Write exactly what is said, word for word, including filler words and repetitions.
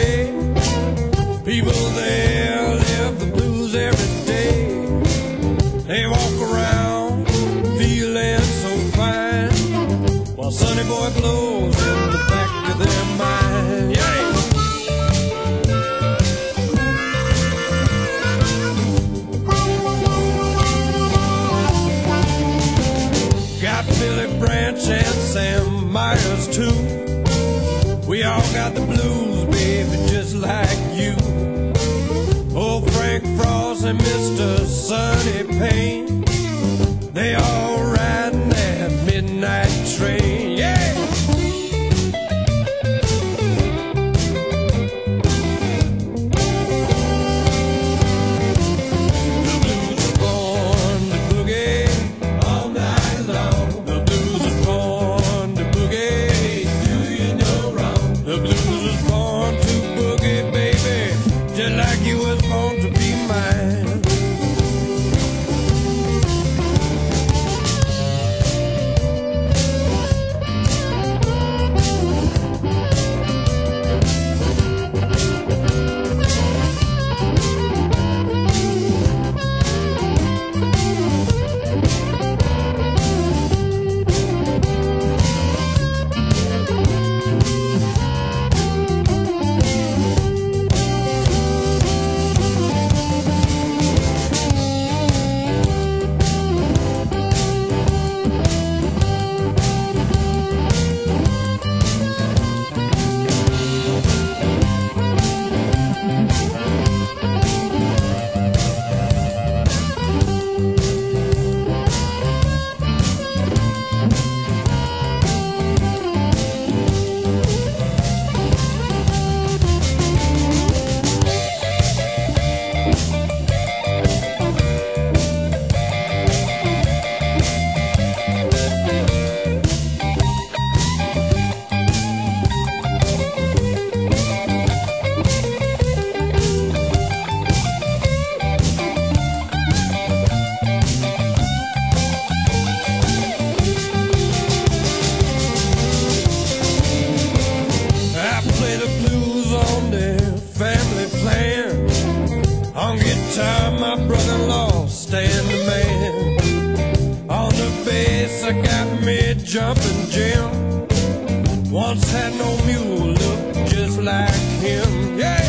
play. People there live the blues every day. They walk around feeling so fine, while Sonny Boy blows in the back of their mind. Yeah. Got Billy Branch and Sam Myers too. We all got the blues, baby, just like you. Old Frank Frost and Mister Sonny Payne, they all riding that midnight train. Yeah. The blues are born to boogie all night long. The blues are born to boogie. Do you know wrong? The blues was born to boogie, baby, just like you was born to be mine. On guitar, my brother-in-law, Stan the Man. On the bass, I got me jumping Jim. Once had no mule, looked just like him. Yeah.